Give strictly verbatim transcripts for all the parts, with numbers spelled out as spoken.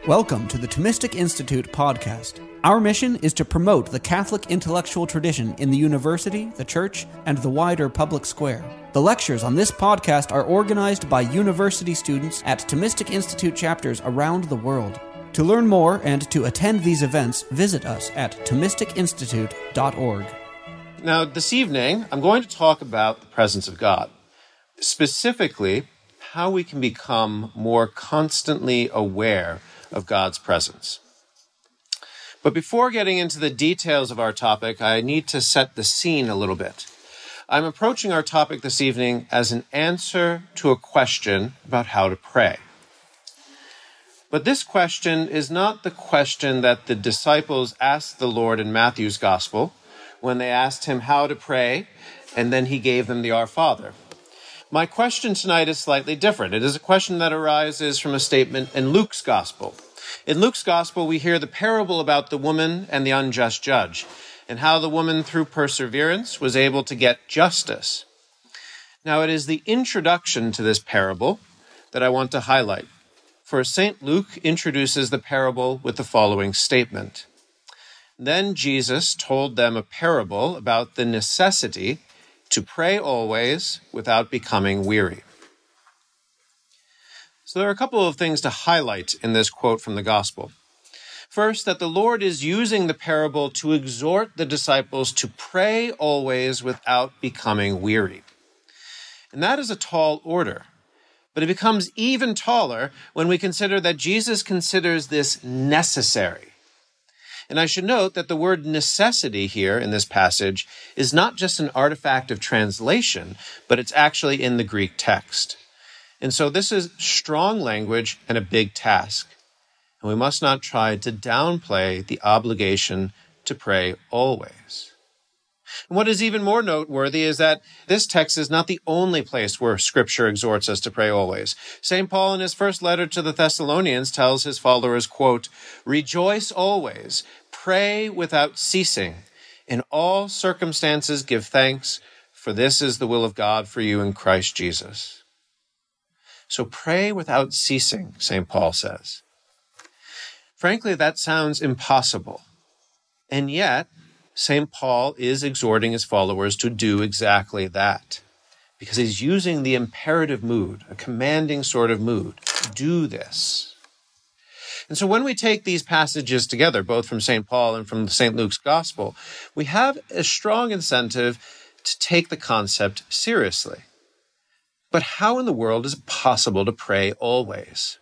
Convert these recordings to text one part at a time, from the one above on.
Welcome to the Thomistic Institute podcast. Our mission is to promote the Catholic intellectual tradition in the university, the church, and the wider public square. The lectures on this podcast are organized by university students at Thomistic Institute chapters around the world. To learn more and to attend these events, visit us at thomistic institute dot org. Now, this evening, I'm going to talk about the presence of God. Specifically, how we can become more constantly aware of God's presence. But before getting into the details of our topic, I need to set the scene a little bit. I'm approaching our topic this evening as an answer to a question about how to pray. But this question is not the question that the disciples asked the Lord in Matthew's Gospel when they asked him how to pray, and then he gave them the Our Father. My question tonight is slightly different. It is a question that arises from a statement in Luke's Gospel. In Luke's Gospel, we hear the parable about the woman and the unjust judge, and how the woman, through perseverance, was able to get justice. Now, it is the introduction to this parable that I want to highlight. For Saint Luke introduces the parable with the following statement. Then Jesus told them a parable about the necessity to pray always without becoming weary. So there are a couple of things to highlight in this quote from the Gospel. First, that the Lord is using the parable to exhort the disciples to pray always without becoming weary. And that is a tall order. But it becomes even taller when we consider that Jesus considers this necessary. And I should note that the word necessity here in this passage is not just an artifact of translation, but it's actually in the Greek text. And so this is strong language and a big task. And we must not try to downplay the obligation to pray always. And what is even more noteworthy is that this text is not the only place where Scripture exhorts us to pray always. Saint Paul in his first letter to the Thessalonians tells his followers, quote, "Rejoice always, pray without ceasing. In all circumstances give thanks, for this is the will of God for you in Christ Jesus." So pray without ceasing, Saint Paul says. Frankly, that sounds impossible. And yet, Saint Paul is exhorting his followers to do exactly that, because he's using the imperative mood, a commanding sort of mood. Do this. And so when we take these passages together, both from Saint Paul and from Saint Luke's Gospel, we have a strong incentive to take the concept seriously. But how in the world is it possible to pray always?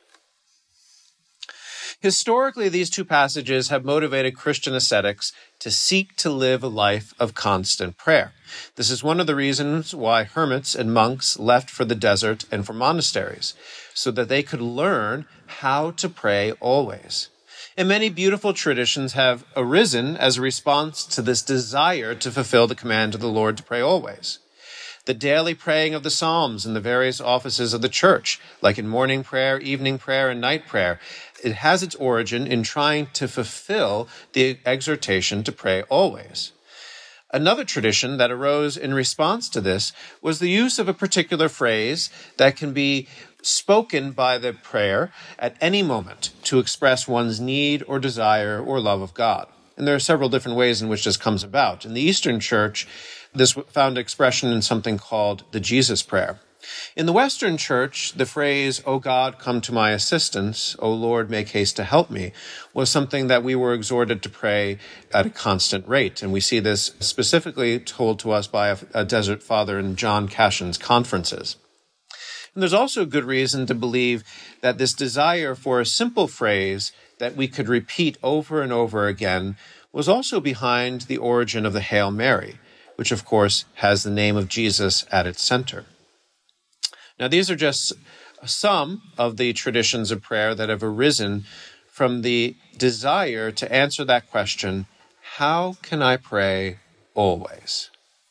Historically, these two passages have motivated Christian ascetics to seek to live a life of constant prayer. This is one of the reasons why hermits and monks left for the desert and for monasteries, so that they could learn how to pray always. And many beautiful traditions have arisen as a response to this desire to fulfill the command of the Lord to pray always. The daily praying of the Psalms in the various offices of the church, like in morning prayer, evening prayer, and night prayer, it has its origin in trying to fulfill the exhortation to pray always. Another tradition that arose in response to this was the use of a particular phrase that can be spoken by the prayer at any moment to express one's need or desire or love of God. And there are several different ways in which this comes about. In the Eastern Church, this found expression in something called the Jesus Prayer. In the Western Church, the phrase, "O God, come to my assistance, O Lord, make haste to help me," was something that we were exhorted to pray at a constant rate. And we see this specifically told to us by a, a desert father in John Cashin's conferences. And there's also good reason to believe that this desire for a simple phrase that we could repeat over and over again was also behind the origin of the Hail Mary, which of course has the name of Jesus at its center. Now, these are just some of the traditions of prayer that have arisen from the desire to answer that question, how can I pray always?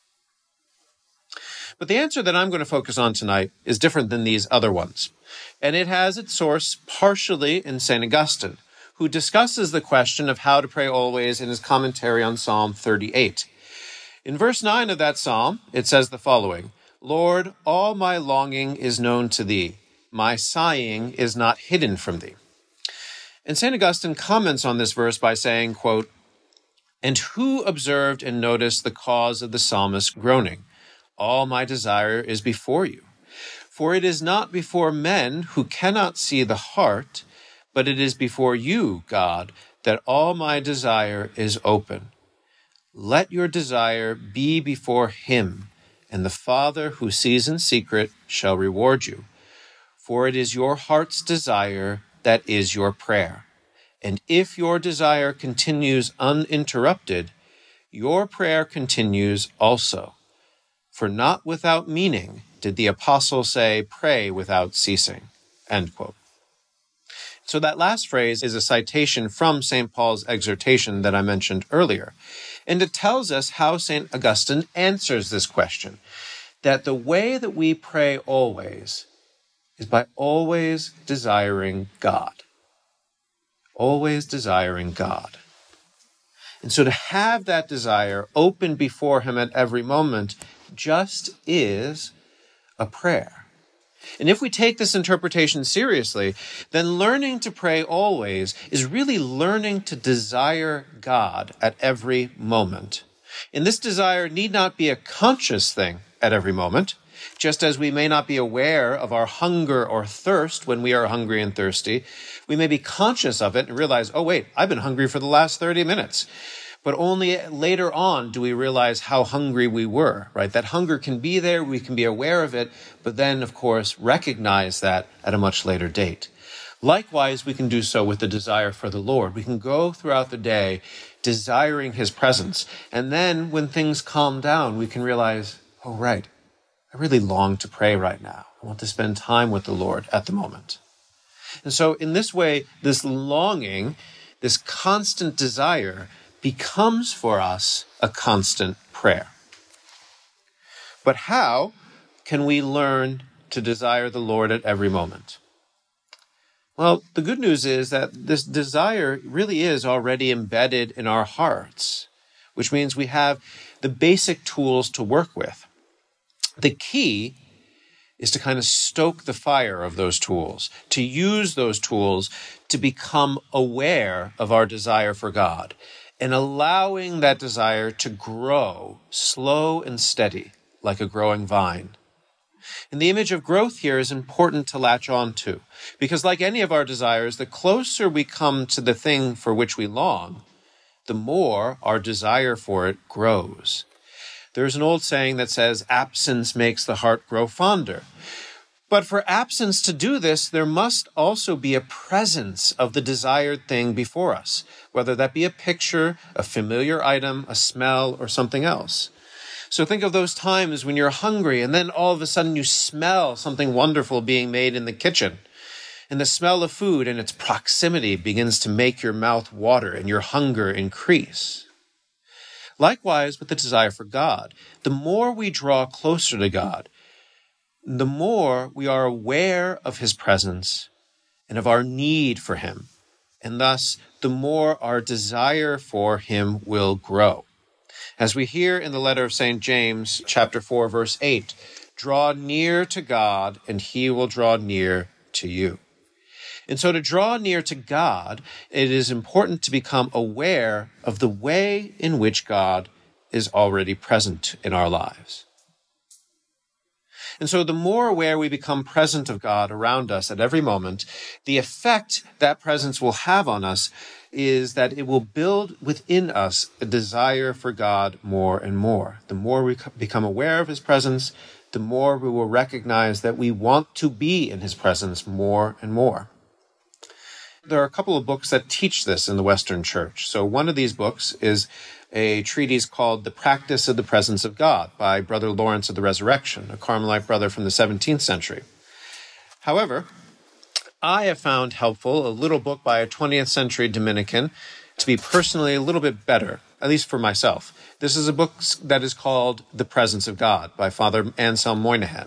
But the answer that I'm going to focus on tonight is different than these other ones. And it has its source partially in Saint Augustine, who discusses the question of how to pray always in his commentary on Psalm thirty-eight. In verse nine of that psalm, it says the following, "Lord, all my longing is known to thee. My sighing is not hidden from thee." And Saint Augustine comments on this verse by saying, quote, "And who observed and noticed the cause of the psalmist's groaning? All my desire is before you. For it is not before men who cannot see the heart, but it is before you, God, that all my desire is open. Let your desire be before him, and the Father who sees in secret shall reward you. For it is your heart's desire that is your prayer. And if your desire continues uninterrupted, your prayer continues also. For not without meaning did the apostle say, pray without ceasing." End quote. So that last phrase is a citation from Saint Paul's exhortation that I mentioned earlier. And it tells us how Saint Augustine answers this question, that the way that we pray always is by always desiring God. Always desiring God. And so to have that desire open before him at every moment just is a prayer. And if we take this interpretation seriously, then learning to pray always is really learning to desire God at every moment. And this desire need not be a conscious thing at every moment, just as we may not be aware of our hunger or thirst when we are hungry and thirsty. We may be conscious of it and realize, oh wait, I've been hungry for the last thirty minutes. But only later on do we realize how hungry we were, right? That hunger can be there, we can be aware of it, but then, of course, recognize that at a much later date. Likewise, we can do so with the desire for the Lord. We can go throughout the day desiring his presence. And then when things calm down, we can realize, oh, right, I really long to pray right now. I want to spend time with the Lord at the moment. And so in this way, this longing, this constant desire becomes for us a constant prayer. But how can we learn to desire the Lord at every moment? Well, the good news is that this desire really is already embedded in our hearts, which means we have the basic tools to work with. The key is to kind of stoke the fire of those tools, to use those tools to become aware of our desire for God, and allowing that desire to grow slow and steady like a growing vine. And the image of growth here is important to latch on to, because like any of our desires, the closer we come to the thing for which we long, the more our desire for it grows. There's an old saying that says, absence makes the heart grow fonder. But for absence to do this, there must also be a presence of the desired thing before us, whether that be a picture, a familiar item, a smell, or something else. So think of those times when you're hungry and then all of a sudden you smell something wonderful being made in the kitchen. And the smell of food and its proximity begins to make your mouth water and your hunger increase. Likewise with the desire for God, the more we draw closer to God, the more we are aware of his presence and of our need for him, and thus the more our desire for him will grow. As we hear in the letter of Saint James, chapter four, verse eight, draw near to God, and he will draw near to you. And so to draw near to God, it is important to become aware of the way in which God is already present in our lives. And so the more aware we become present of God around us at every moment, the effect that presence will have on us is that it will build within us a desire for God more and more. The more we become aware of his presence, the more we will recognize that we want to be in his presence more and more. There are a couple of books that teach this in the Western Church. So one of these books is a treatise called The Practice of the Presence of God by Brother Lawrence of the Resurrection, a Carmelite brother from the seventeenth century. However, I have found helpful a little book by a twentieth century Dominican to be personally a little bit better, at least for myself. This is a book that is called The Presence of God by Father Anselm Moynihan.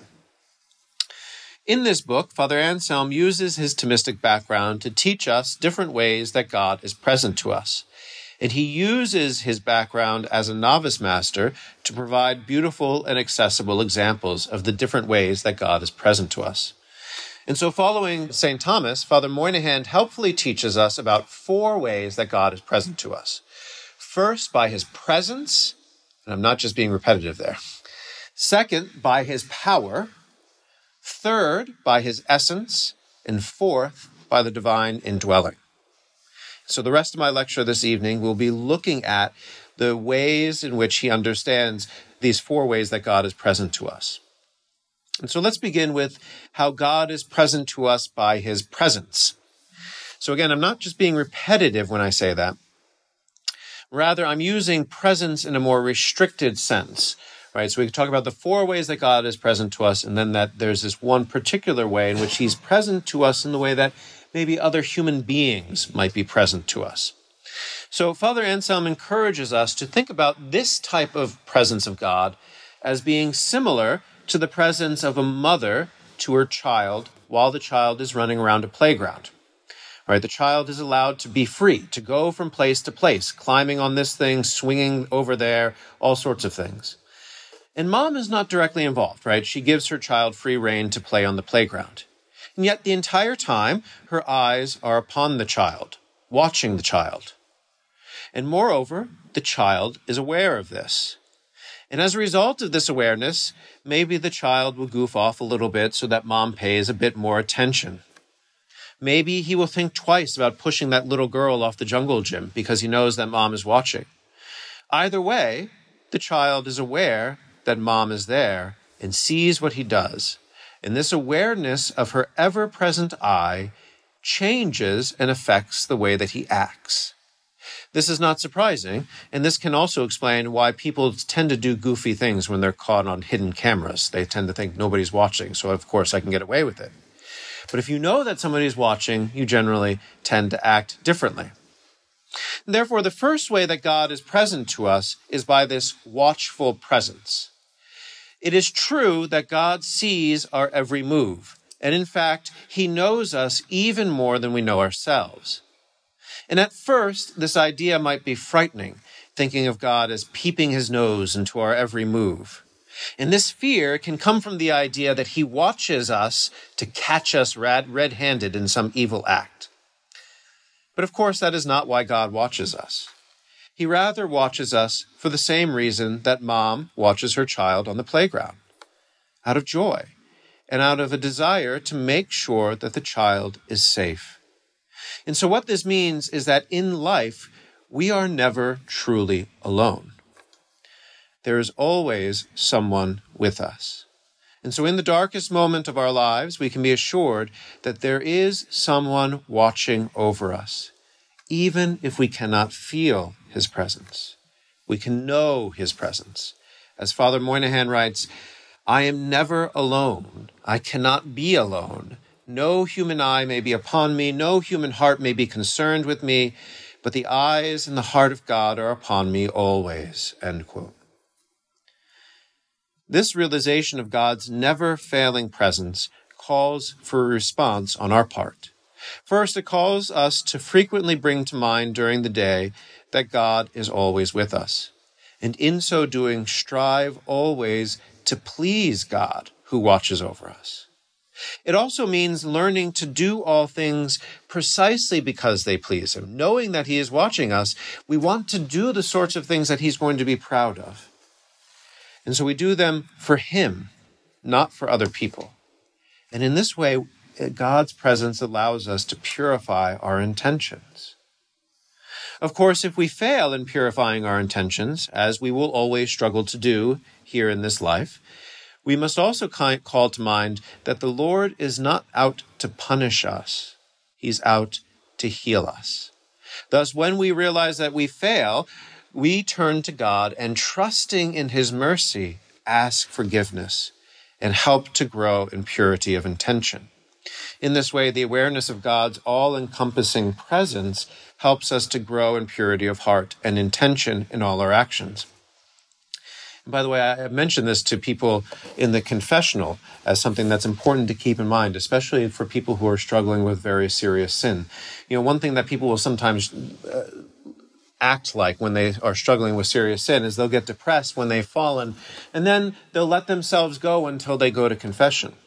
In this book, Father Anselm uses his Thomistic background to teach us different ways that God is present to us. And he uses his background as a novice master to provide beautiful and accessible examples of the different ways that God is present to us. And so following Saint Thomas, Father Moynihan helpfully teaches us about four ways that God is present to us. First, by his presence, and I'm not just being repetitive there. Second, by his power. Third, by his essence. And fourth, by the divine indwelling. So the rest of my lecture this evening will be looking at the ways in which he understands these four ways that God is present to us. And so let's begin with how God is present to us by his presence. So again, I'm not just being repetitive when I say that. Rather, I'm using presence in a more restricted sense, right? So we can talk about the four ways that God is present to us, and then that there's this one particular way in which he's present to us in the way that maybe other human beings might be present to us. So Father Anselm encourages us to think about this type of presence of God as being similar to the presence of a mother to her child while the child is running around a playground. Right? The child is allowed to be free, to go from place to place, climbing on this thing, swinging over there, all sorts of things. And mom is not directly involved, right? She gives her child free rein to play on the playground. And yet the entire time, her eyes are upon the child, watching the child. And moreover, the child is aware of this. And as a result of this awareness, maybe the child will goof off a little bit so that mom pays a bit more attention. Maybe he will think twice about pushing that little girl off the jungle gym because he knows that mom is watching. Either way, the child is aware that mom is there and sees what he does. And this awareness of her ever-present eye changes and affects the way that he acts. This is not surprising, and this can also explain why people tend to do goofy things when they're caught on hidden cameras. They tend to think nobody's watching, so of course I can get away with it. But if you know that somebody's watching, you generally tend to act differently. And therefore, the first way that God is present to us is by this watchful presence. It is true that God sees our every move, and in fact, he knows us even more than we know ourselves. And at first, this idea might be frightening, thinking of God as peeping his nose into our every move. And this fear can come from the idea that he watches us to catch us red-handed in some evil act. But of course, that is not why God watches us. He rather watches us for the same reason that mom watches her child on the playground, out of joy and out of a desire to make sure that the child is safe. And so what this means is that in life, we are never truly alone. There is always someone with us. And so in the darkest moment of our lives, we can be assured that there is someone watching over us, even if we cannot feel his presence. We can know his presence. As Father Moynihan writes, I am never alone. I cannot be alone. No human eye may be upon me, no human heart may be concerned with me, but the eyes and the heart of God are upon me always. End quote. This realization of God's never-failing presence calls for a response on our part. First, it calls us to frequently bring to mind during the day that God is always with us, and in so doing, strive always to please God who watches over us. It also means learning to do all things precisely because they please him. Knowing that he is watching us, we want to do the sorts of things that he's going to be proud of. And so we do them for him, not for other people. And in this way, God's presence allows us to purify our intentions. Of course, if we fail in purifying our intentions, as we will always struggle to do here in this life, we must also call to mind that the Lord is not out to punish us. He's out to heal us. Thus, when we realize that we fail, we turn to God and, trusting in his mercy, ask forgiveness and help to grow in purity of intention. In this way, the awareness of God's all-encompassing presence helps us to grow in purity of heart and intention in all our actions. And by the way, I mentioned this to people in the confessional as something that's important to keep in mind, especially for people who are struggling with very serious sin. You know, one thing that people will sometimes uh, act like when they are struggling with serious sin is they'll get depressed when they've fallen, and then they'll let themselves go until they go to confession.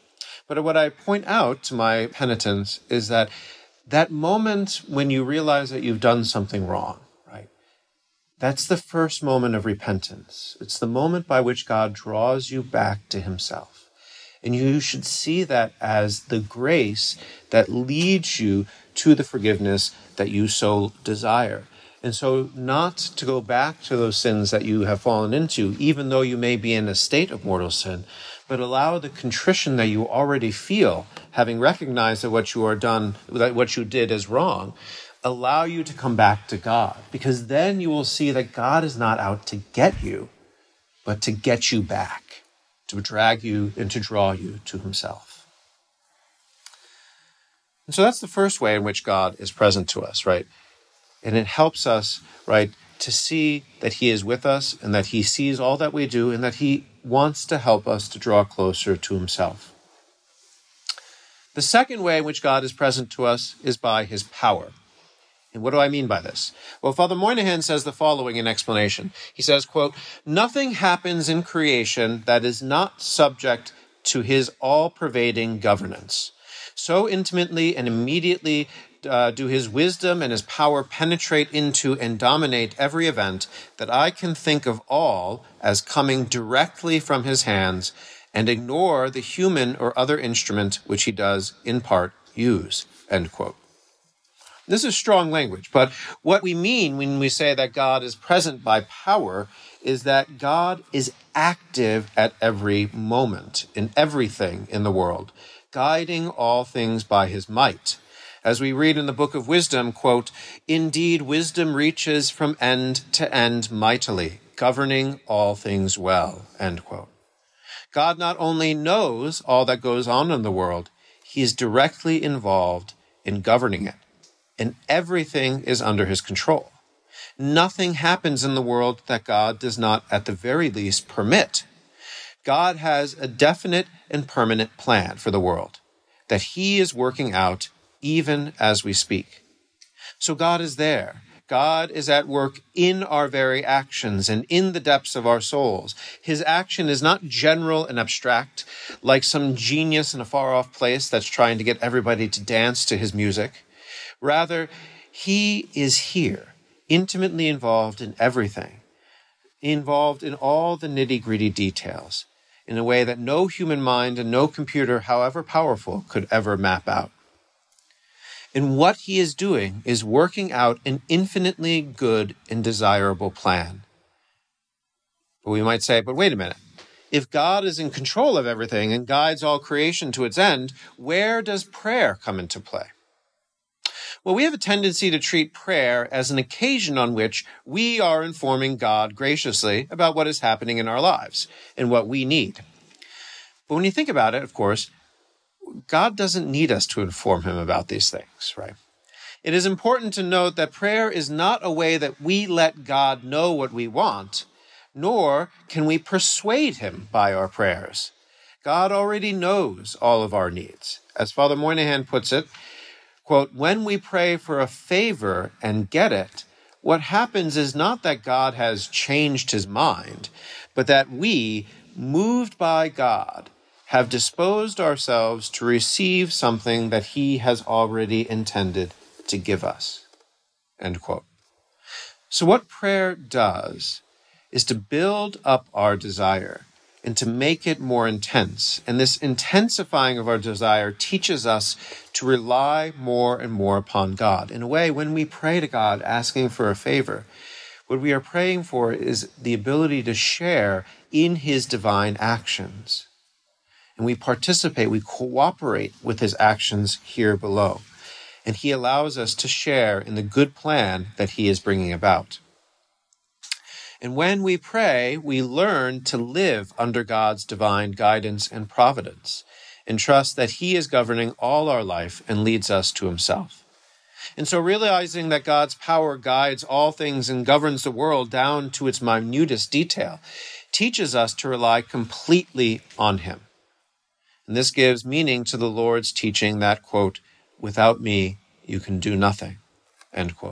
But what I point out to my penitents is that that moment when you realize that you've done something wrong, right? That's the first moment of repentance. It's the moment by which God draws you back to himself. And you should see that as the grace that leads you to the forgiveness that you so desire. And so not to go back to those sins that you have fallen into, even though you may be in a state of mortal sin, but allow the contrition that you already feel, having recognized that what you are done, that what you did is wrong, allow you to come back to God. Because then you will see that God is not out to get you, but to get you back, to drag you and to draw you to himself. And so that's the first way in which God is present to us, right? And it helps us, right, to see that he is with us and that he sees all that we do and that he wants to help us to draw closer to himself. The second way in which God is present to us is by his power. And what do I mean by this? Well, Father Moynihan says the following in explanation. He says, quote, "Nothing happens in creation that is not subject to his all-pervading governance. So intimately and immediately Uh, do his wisdom and his power penetrate into and dominate every event that I can think of all as coming directly from his hands and ignore the human or other instrument which he does in part use," end quote. This is strong language, but what we mean when we say that God is present by power is that God is active at every moment in everything in the world, guiding all things by his might. As we read in the Book of Wisdom, quote, "Indeed, wisdom reaches from end to end mightily, governing all things well," end quote. God not only knows all that goes on in the world, he is directly involved in governing it, and everything is under his control. Nothing happens in the world that God does not, at the very least, permit. God has a definite and permanent plan for the world that he is working out even as we speak. So God is there. God is at work in our very actions and in the depths of our souls. His action is not general and abstract, like some genius in a far-off place that's trying to get everybody to dance to his music. Rather, he is here, intimately involved in everything, involved in all the nitty-gritty details, in a way that no human mind and no computer, however powerful, could ever map out. And what he is doing is working out an infinitely good and desirable plan. But we might say, but wait a minute. If God is in control of everything and guides all creation to its end, where does prayer come into play? Well, we have a tendency to treat prayer as an occasion on which we are informing God graciously about what is happening in our lives and what we need. But when you think about it, of course, God doesn't need us to inform him about these things, right? It is important to note that prayer is not a way that we let God know what we want, nor can we persuade him by our prayers. God already knows all of our needs. As Father Moynihan puts it, quote, "When we pray for a favor and get it, what happens is not that God has changed his mind, but that we, moved by God, have disposed ourselves to receive something that he has already intended to give us," end quote. So what prayer does is to build up our desire and to make it more intense. And this intensifying of our desire teaches us to rely more and more upon God. In a way, when we pray to God asking for a favor, what we are praying for is the ability to share in his divine actions. And we participate, we cooperate with his actions here below. And he allows us to share in the good plan that he is bringing about. And when we pray, we learn to live under God's divine guidance and providence, and trust that he is governing all our life and leads us to himself. And so realizing that God's power guides all things and governs the world down to its minutest detail teaches us to rely completely on him. And this gives meaning to the Lord's teaching that, quote, "Without me, you can do nothing," end quote.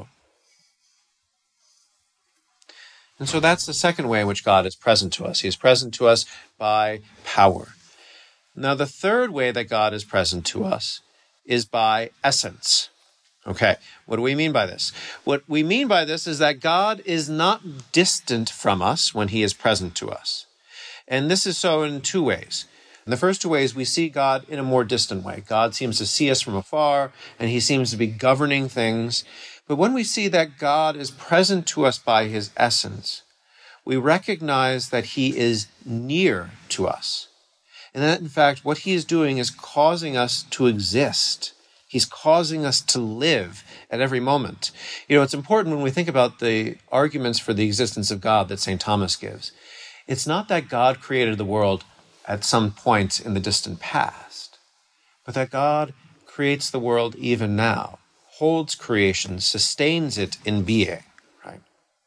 And so that's the second way in which God is present to us. He is present to us by power. Now, the third way that God is present to us is by essence. Okay, what do we mean by this? What we mean by this is that God is not distant from us when he is present to us. And this is so in two ways. In the first two ways, we see God in a more distant way. God seems to see us from afar, and he seems to be governing things. But when we see that God is present to us by his essence, we recognize that he is near to us. And that, in fact, what he is doing is causing us to exist. He's causing us to live at every moment. You know, it's important when we think about the arguments for the existence of God that Saint Thomas gives. It's not that God created the world at some point in the distant past, but that God creates the world even now, holds creation, sustains it in being, right?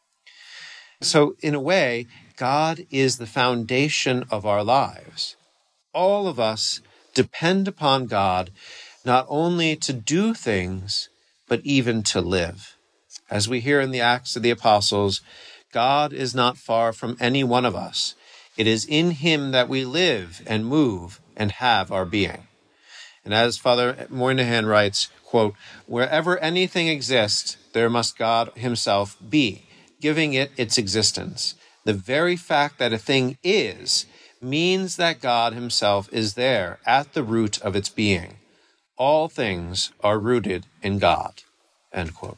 So, in a way, God is the foundation of our lives. All of us depend upon God not only to do things, but even to live. As we hear in the Acts of the Apostles, God is not far from any one of us. It is in him that we live and move and have our being. And as Father Moynihan writes, quote, wherever anything exists, there must God himself be, giving it its existence. The very fact that a thing is means that God himself is there at the root of its being. All things are rooted in God, end quote.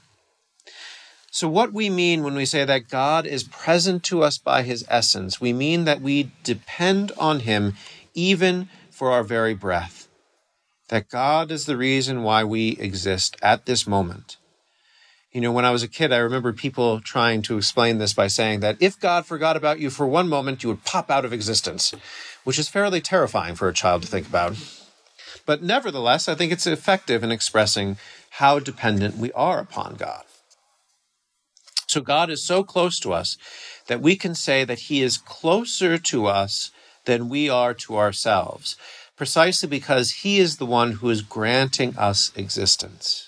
So what we mean when we say that God is present to us by his essence, we mean that we depend on him even for our very breath. That God is the reason why we exist at this moment. You know, when I was a kid, I remember people trying to explain this by saying that if God forgot about you for one moment, you would pop out of existence, which is fairly terrifying for a child to think about. But nevertheless, I think it's effective in expressing how dependent we are upon God. So God is so close to us that we can say that he is closer to us than we are to ourselves, precisely because he is the one who is granting us existence.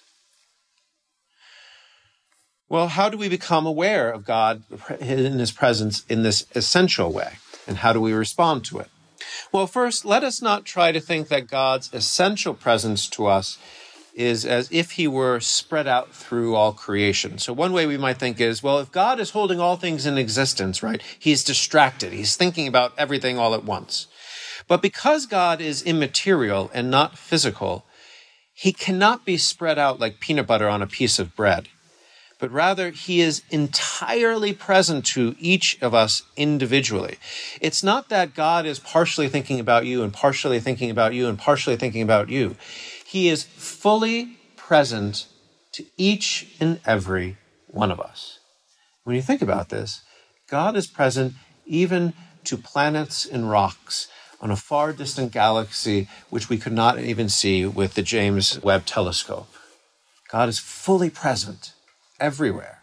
Well, how do we become aware of God in his presence in this essential way? And how do we respond to it? Well, first, let us not try to think that God's essential presence to us is as if he were spread out through all creation. So one way we might think is, well, if God is holding all things in existence, right, he's distracted. He's thinking about everything all at once. But because God is immaterial and not physical, he cannot be spread out like peanut butter on a piece of bread. But rather, he is entirely present to each of us individually. It's not that God is partially thinking about you and partially thinking about you and partially thinking about you. He is fully present to each and every one of us. When you think about this, God is present even to planets and rocks on a far distant galaxy which we could not even see with the James Webb Telescope. God is fully present everywhere,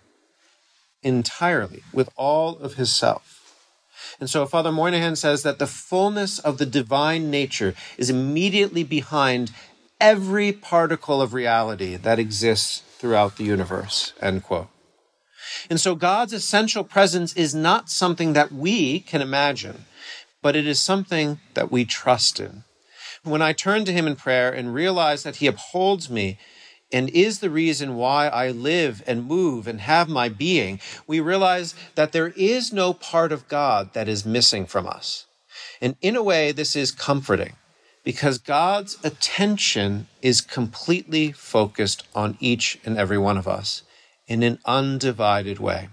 entirely, with all of his self. And so Father Moynihan says that the fullness of the divine nature is immediately behind every particle of reality that exists throughout the universe, end quote. And so God's essential presence is not something that we can imagine, but it is something that we trust in. When I turn to him in prayer and realize that he upholds me and is the reason why I live and move and have my being, we realize that there is no part of God that is missing from us. And in a way, this is comforting, because God's attention is completely focused on each and every one of us in an undivided way.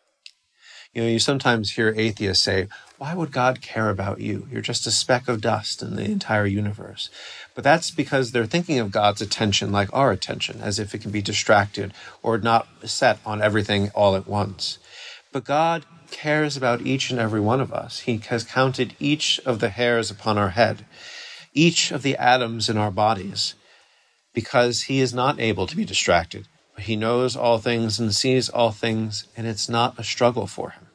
You know, you sometimes hear atheists say, why would God care about you? You're just a speck of dust in the entire universe. But that's because they're thinking of God's attention like our attention, as if it can be distracted or not set on everything all at once. But God cares about each and every one of us. He has counted each of the hairs upon our head, each of the atoms in our bodies, because he is not able to be distracted. He knows all things and sees all things, and it's not a struggle for him.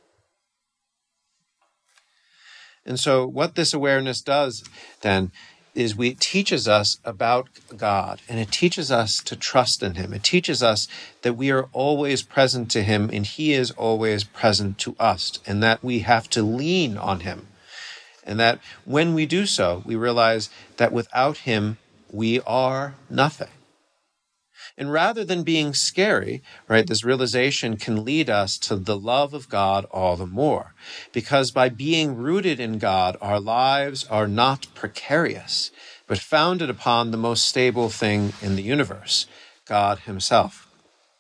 And so what this awareness does then is we, it teaches us about God, and it teaches us to trust in him. It teaches us that we are always present to him, and he is always present to us, and that we have to lean on him. And that when we do so, we realize that without him, we are nothing. And rather than being scary, right, this realization can lead us to the love of God all the more. Because by being rooted in God, our lives are not precarious, but founded upon the most stable thing in the universe, God himself.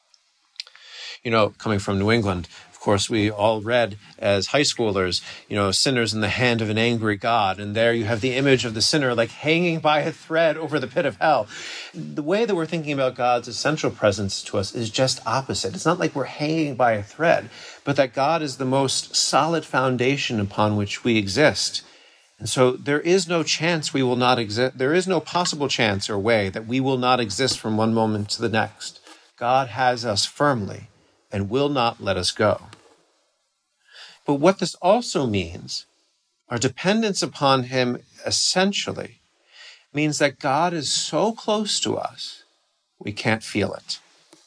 You know, coming from New England, of course, we all read as high schoolers, you know, sinners in the hand of an angry God. And there you have the image of the sinner like hanging by a thread over the pit of hell. The way that we're thinking about God's essential presence to us is just opposite. It's not like we're hanging by a thread, but that God is the most solid foundation upon which we exist. And so there is no chance we will not exist. There is no possible chance or way that we will not exist from one moment to the next. God has us firmly and will not let us go. But what this also means, our dependence upon him essentially, means that God is so close to us, we can't feel it.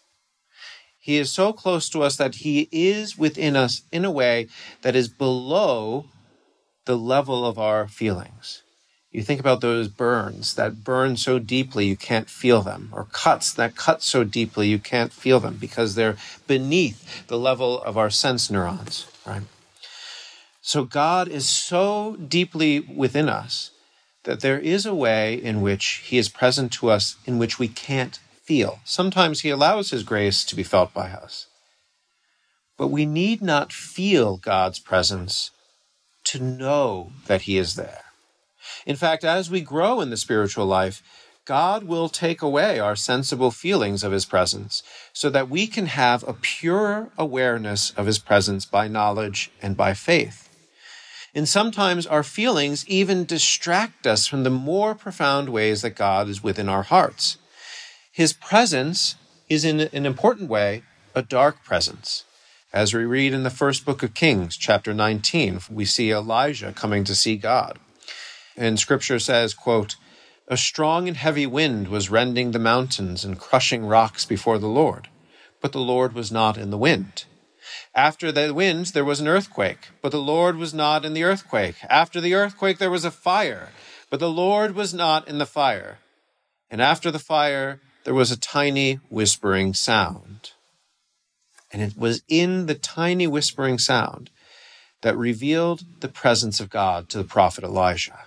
He is so close to us that he is within us in a way that is below the level of our feelings. You think about those burns that burn so deeply you can't feel them, or cuts that cut so deeply you can't feel them because they're beneath the level of our sense neurons, right? So God is so deeply within us that there is a way in which he is present to us in which we can't feel. Sometimes he allows his grace to be felt by us. But we need not feel God's presence to know that he is there. In fact, as we grow in the spiritual life, God will take away our sensible feelings of his presence so that we can have a pure awareness of his presence by knowledge and by faith. And sometimes our feelings even distract us from the more profound ways that God is within our hearts. His presence is in an important way a dark presence. As we read in the first book of Kings, chapter nineteen, we see Elijah coming to see God. And scripture says, quote, "A strong and heavy wind was rending the mountains and crushing rocks before the Lord, but the Lord was not in the wind. After the wind there was an earthquake, but the Lord was not in the earthquake. After the earthquake there was a fire, but the Lord was not in the fire. And after the fire there was a tiny whispering sound." And it was in the tiny whispering sound that revealed the presence of God to the prophet Elijah.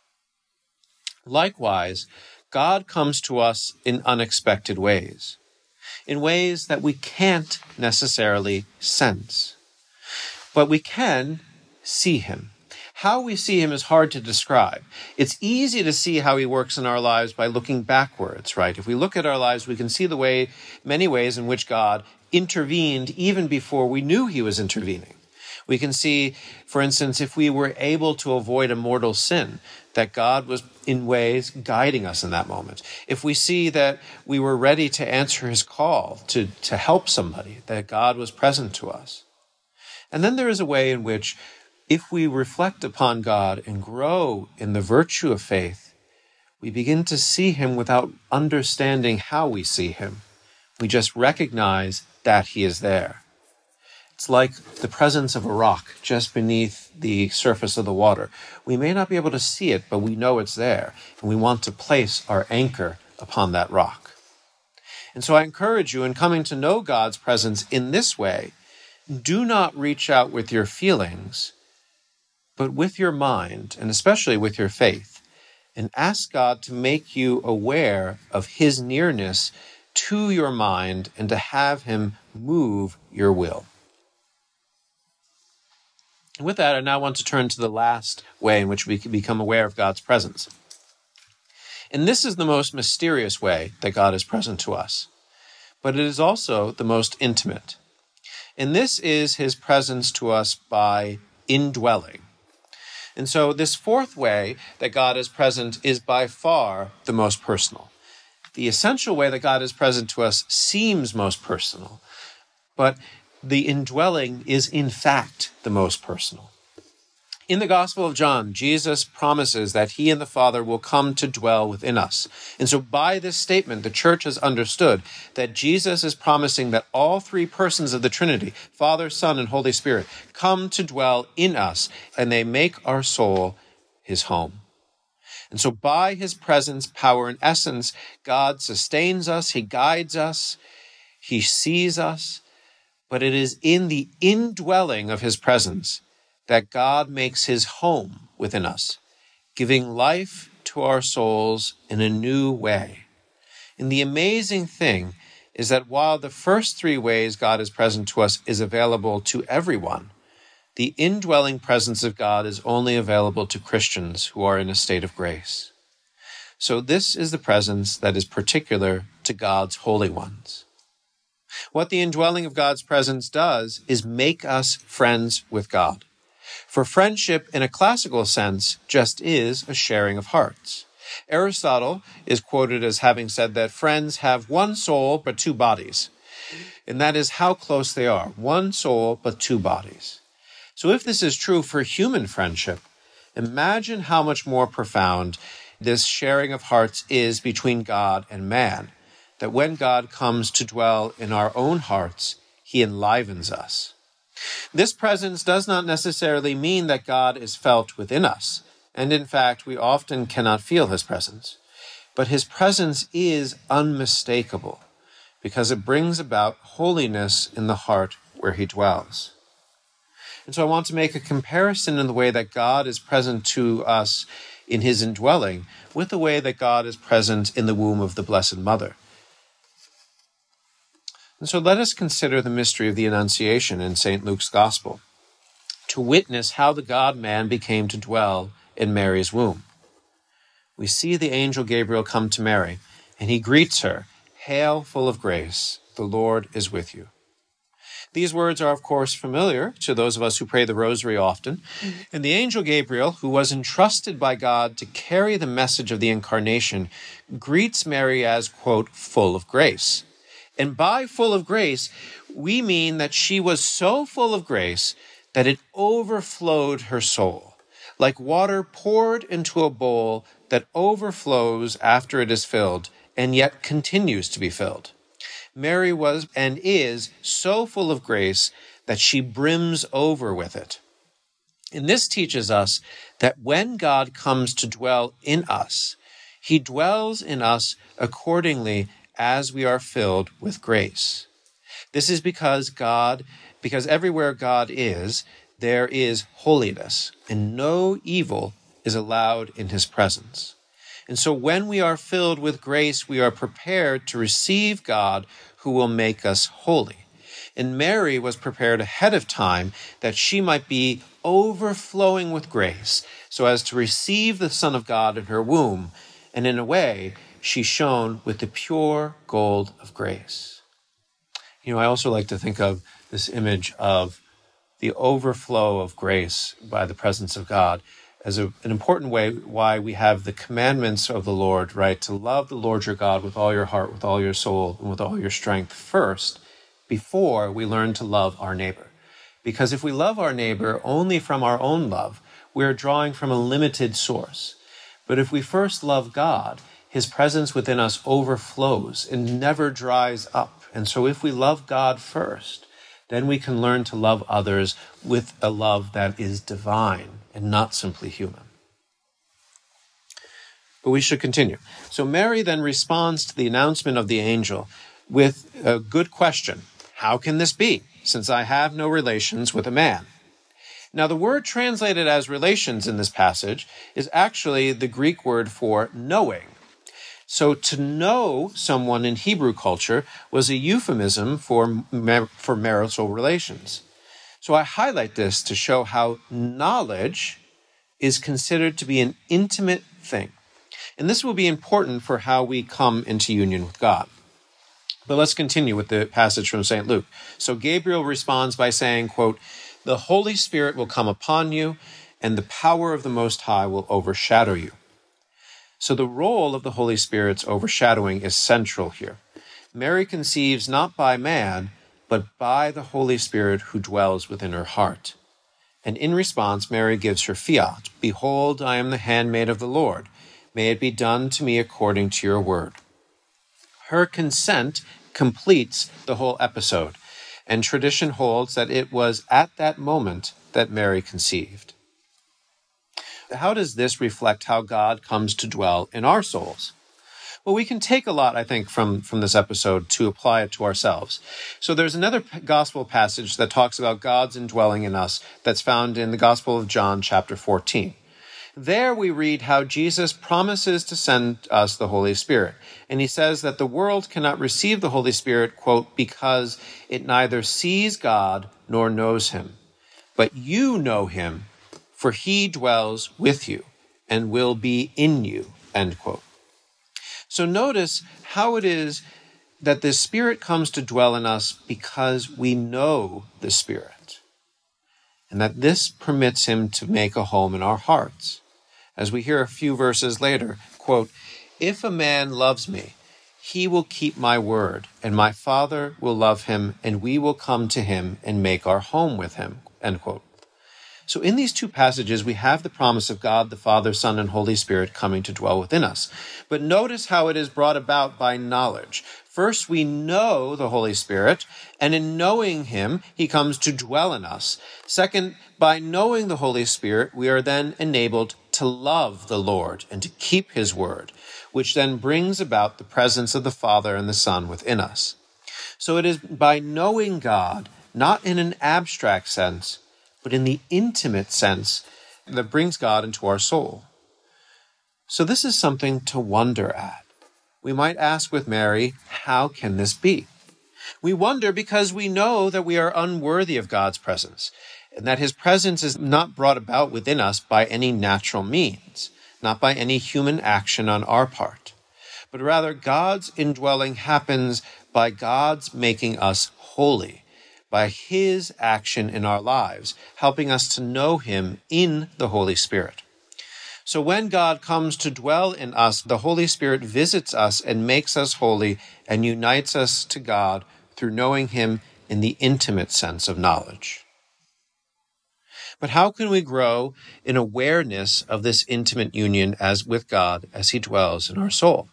Likewise, God comes to us in unexpected ways, in ways that we can't necessarily sense. But we can see him. How we see him is hard to describe. It's easy to see how he works in our lives by looking backwards, right? If we look at our lives, we can see the way, many ways in which God intervened even before we knew he was intervening. We can see, for instance, if we were able to avoid a mortal sin, that God was in ways guiding us in that moment. If we see that we were ready to answer his call to, to help somebody, that God was present to us. And then there is a way in which, if we reflect upon God and grow in the virtue of faith, we begin to see him without understanding how we see him. We just recognize that he is there. It's like the presence of a rock just beneath the surface of the water. We may not be able to see it, but we know it's there, and we want to place our anchor upon that rock. And so I encourage you, in coming to know God's presence in this way, do not reach out with your feelings, but with your mind, and especially with your faith, and ask God to make you aware of his nearness to your mind and to have him move your will. With that, I now want to turn to the last way in which we can become aware of God's presence. And this is the most mysterious way that God is present to us, but it is also the most intimate. And this is his presence to us by indwelling. And so this fourth way that God is present is by far the most personal. The essential way that God is present to us seems most personal, but the indwelling is in fact the most personal. In the Gospel of John, Jesus promises that he and the Father will come to dwell within us. And so by this statement, the church has understood that Jesus is promising that all three persons of the Trinity, Father, Son, and Holy Spirit, come to dwell in us, and they make our soul his home. And so by his presence, power, and essence, God sustains us, he guides us, he sees us, but it is in the indwelling of his presence that God makes his home within us, giving life to our souls in a new way. And the amazing thing is that while the first three ways God is present to us is available to everyone, the indwelling presence of God is only available to Christians who are in a state of grace. So this is the presence that is particular to God's holy ones. What the indwelling of God's presence does is make us friends with God. For friendship, in a classical sense, just is a sharing of hearts. Aristotle is quoted as having said that friends have one soul but two bodies. And that is how close they are. One soul but two bodies. So if this is true for human friendship, imagine how much more profound this sharing of hearts is between God and man, that when God comes to dwell in our own hearts, he enlivens us. This presence does not necessarily mean that God is felt within us, and in fact, we often cannot feel his presence. But his presence is unmistakable, because it brings about holiness in the heart where he dwells. And so I want to make a comparison in the way that God is present to us in his indwelling with the way that God is present in the womb of the Blessed Mother. And so let us consider the mystery of the Annunciation in Saint Luke's Gospel, to witness how the God-man became to dwell in Mary's womb. We see the angel Gabriel come to Mary, and he greets her, "Hail, full of grace, the Lord is with you." These words are, of course, familiar to those of us who pray the rosary often. And the angel Gabriel, who was entrusted by God to carry the message of the Incarnation, greets Mary as, quote, "full of grace." And by full of grace, we mean that she was so full of grace that it overflowed her soul, like water poured into a bowl that overflows after it is filled and yet continues to be filled. Mary was and is so full of grace that she brims over with it. And this teaches us that when God comes to dwell in us, he dwells in us accordingly as we are filled with grace. This is because God, because everywhere God is, there is holiness, and no evil is allowed in his presence. And so when we are filled with grace, we are prepared to receive God who will make us holy. And Mary was prepared ahead of time that she might be overflowing with grace so as to receive the Son of God in her womb. And in a way, she shone with the pure gold of grace. You know, I also like to think of this image of the overflow of grace by the presence of God as a, an important way why we have the commandments of the Lord, right? To love the Lord your God with all your heart, with all your soul, and with all your strength first, before we learn to love our neighbor. Because if we love our neighbor only from our own love, we are drawing from a limited source. But if we first love God, his presence within us overflows and never dries up. And so if we love God first, then we can learn to love others with a love that is divine and not simply human. But we should continue. So Mary then responds to the announcement of the angel with a good question. How can this be, since I have no relations with a man? Now, the word translated as relations in this passage is actually the Greek word for knowing. So to know someone in Hebrew culture was a euphemism for, mar- for marital relations. So I highlight this to show how knowledge is considered to be an intimate thing. And this will be important for how we come into union with God. But let's continue with the passage from Saint Luke. So Gabriel responds by saying, quote, "The Holy Spirit will come upon you, and the power of the Most High will overshadow you." So the role of the Holy Spirit's overshadowing is central here. Mary conceives not by man, but by the Holy Spirit who dwells within her heart. And in response, Mary gives her fiat, "Behold, I am the handmaid of the Lord. May it be done to me according to your word." Her consent completes the whole episode, and tradition holds that it was at that moment that Mary conceived. How does this reflect how God comes to dwell in our souls? Well, we can take a lot, I think, from, from this episode to apply it to ourselves. So there's another gospel passage that talks about God's indwelling in us that's found in the Gospel of John, chapter fourteen. There we read how Jesus promises to send us the Holy Spirit. And he says that the world cannot receive the Holy Spirit, quote, because it neither sees God nor knows him. But you know him, for he dwells with you and will be in you, end quote. So notice how it is that the Spirit comes to dwell in us because we know the Spirit, and that this permits him to make a home in our hearts. As we hear a few verses later, quote, if a man loves me, he will keep my word, and my Father will love him, and we will come to him and make our home with him, end quote. So in these two passages, we have the promise of God, the Father, Son, and Holy Spirit coming to dwell within us. But notice how it is brought about by knowledge. First, we know the Holy Spirit, and in knowing him, he comes to dwell in us. Second, by knowing the Holy Spirit, we are then enabled to love the Lord and to keep his word, which then brings about the presence of the Father and the Son within us. So it is by knowing God, not in an abstract sense, but in the intimate sense that brings God into our soul. So this is something to wonder at. We might ask with Mary, how can this be? We wonder because we know that we are unworthy of God's presence, and that his presence is not brought about within us by any natural means, not by any human action on our part, but rather God's indwelling happens by God's making us holy, by his action in our lives, helping us to know him in the Holy Spirit. So when God comes to dwell in us, the Holy Spirit visits us and makes us holy and unites us to God through knowing him in the intimate sense of knowledge. But how can we grow in awareness of this intimate union as with God as he dwells in our soul?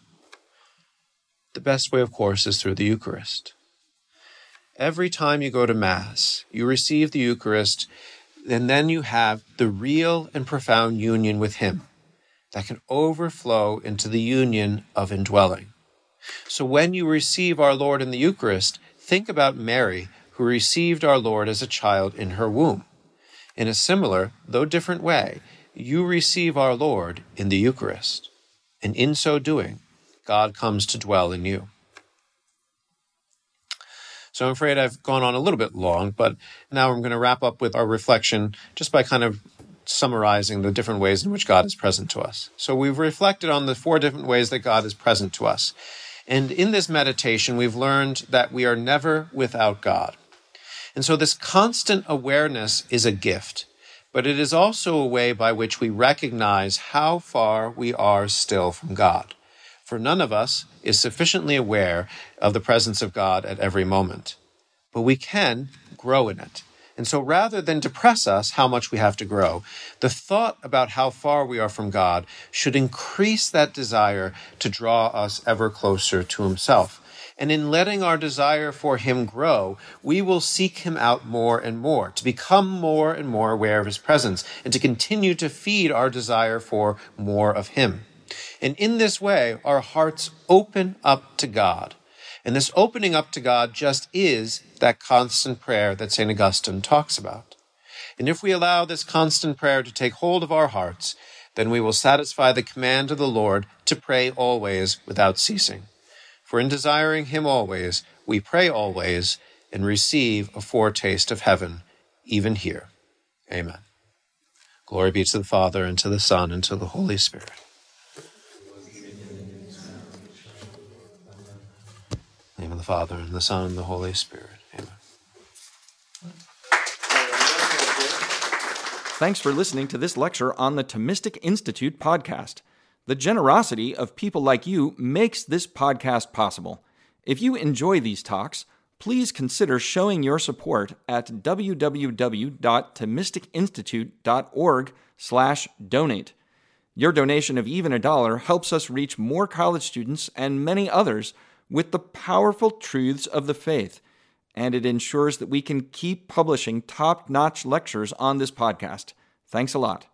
The best way, of course, is through the Eucharist. Every time you go to Mass, you receive the Eucharist, and then you have the real and profound union with him that can overflow into the union of indwelling. So when you receive our Lord in the Eucharist, think about Mary, who received our Lord as a child in her womb. In a similar, though different way, you receive our Lord in the Eucharist, and in so doing, God comes to dwell in you. So I'm afraid I've gone on a little bit long, but now I'm going to wrap up with our reflection just by kind of summarizing the different ways in which God is present to us. So we've reflected on the four different ways that God is present to us. And in this meditation, we've learned that we are never without God. And so this constant awareness is a gift, but it is also a way by which we recognize how far we are still from God. For none of us is sufficiently aware of the presence of God at every moment, but we can grow in it. And so rather than depress us how much we have to grow, the thought about how far we are from God should increase that desire to draw us ever closer to himself. And in letting our desire for him grow, we will seek him out more and more, to become more and more aware of his presence, and to continue to feed our desire for more of him. And in this way, our hearts open up to God. And this opening up to God just is that constant prayer that Saint Augustine talks about. And if we allow this constant prayer to take hold of our hearts, then we will satisfy the command of the Lord to pray always without ceasing. For in desiring him always, we pray always and receive a foretaste of heaven, even here. Amen. Glory be to the Father, and to the Son, and to the Holy Spirit. In the name of the Father, and the Son, and the Holy Spirit. Amen. Thanks for listening to this lecture on the Thomistic Institute podcast. The generosity of people like you makes this podcast possible. If you enjoy these talks, please consider showing your support at w w w dot thomistic institute dot org slash donate. Your donation of even a dollar helps us reach more college students and many others with the powerful truths of the faith, and it ensures that we can keep publishing top-notch lectures on this podcast. Thanks a lot.